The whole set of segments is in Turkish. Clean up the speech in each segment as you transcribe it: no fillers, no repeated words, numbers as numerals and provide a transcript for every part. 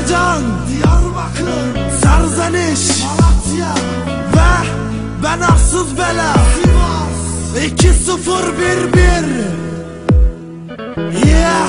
Karacan, Diyarbakır, Serzeniş, Malatya ve ben Arsız Bela, Sivas 2011. Yeah,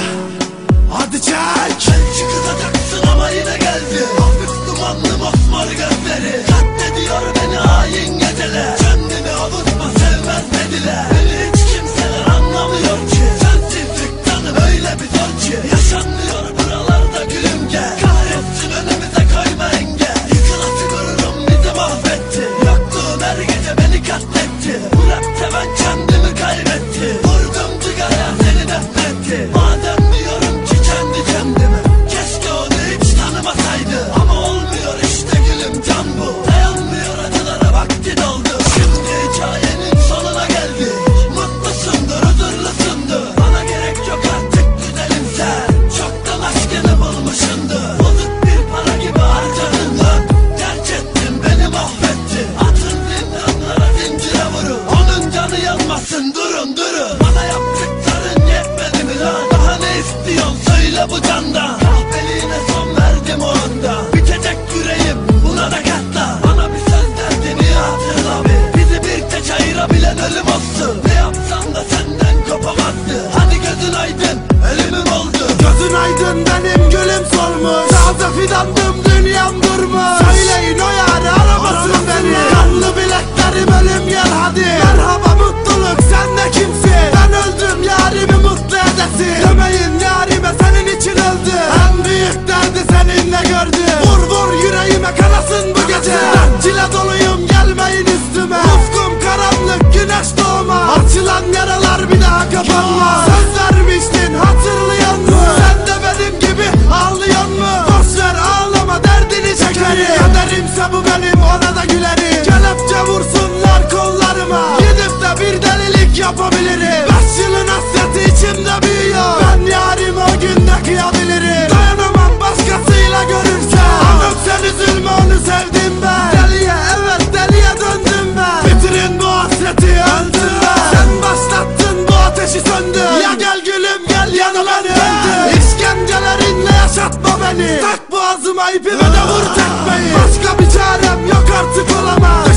hadi çek. Belki kızacaksın ama yine geldi. Hafif dumanlı mosmor gözleri katlediyor beni hain geceler. Kendini avutma sevmez dediler. Beni hiç kimseler anlamıyor ki. Sensizlik tanı böyle bir zor ki. Yaşanmıyor buralarda gülüm gel. Kahretsin önümüze koyma engel. Yıkılası gururum bizi mahvetti. Yokluğun her gece beni katletti. Bu rapte ben kendimi kaybettim. Vurdum cigara seni nefretti. Madem diyorum ki kendi kendime, keşke onu hiç tanımasaydı. Ama olmuyor işte gülüm, can bu. Dayanmıyor acılara, vakti doldu. Şimdi hikayenin sonuna geldik. Mutlusundur, huzurlusundur. Bana gerek yok artık güzelim sen. Çoktan aşkını bulmuşsundur. Bozuk bir para gibi harcadın lan. Terk ettin beni mahvettin. Atın zindanlara zincire vurun. Onun canı yanmasın, durun durun. Bana yaptıkların yetmedi mi lan? Daha ne istiyorsun söyle bu candan. Kahpeliğine son verdim o anda. Bitecek yüreğim buna da katla. Bana bir söz derdin iyi hatırla bir. Bizi bir tek ayırabilen ölüm olsun. Ne yapsam da senden kopamazdı. Hadi gözün aydın ölümüm oldu. Gözün aydın benim gülüm solmuş. Taze fidandım dünyam durmuş. Söyleyin o yâri aramasın beni. Kanlı bileklerim ölüm gel hadi. Merhaba mutluluk sen de kimsin? Ben öldüm yarimi mutlu edesin. Demeyin yarime senin için öldü. En büyük derdi seninle gördü. Vur vur yüreğime kanasın bu gece. Rencile doluyum gelmeyin üstüme. Ufkum karanlık güneş doğma. Açılan yaralar bir daha kapanmaz. Söz vermiştin hatırlıyor musun? Sen de benim gibi ağlıyor mu? Boşver ağlama derdini çekerim. Kaderimse bu benim ona da gülerim. Kelepçe vursunlar kollarıma. Gidip de bir delilik yapabilirim. 5 yılın hasreti içimde büyüyor. Ben yarim o günde kıyabilirim. Dayanamam başkasıyla görürse. Anam sen üzülme onu sevdim ben. Deliye evet deliye döndüm ben. Bitirin bu hasreti öldüm ben. Sen başlattın bu ateşi söndü. Ya gel gülüm gel yanıma öldü. İşkencelerinle yaşatma beni. Tak boğazıma ipime de vur tekmeyi. Başka bir çarem yok artık olamaz.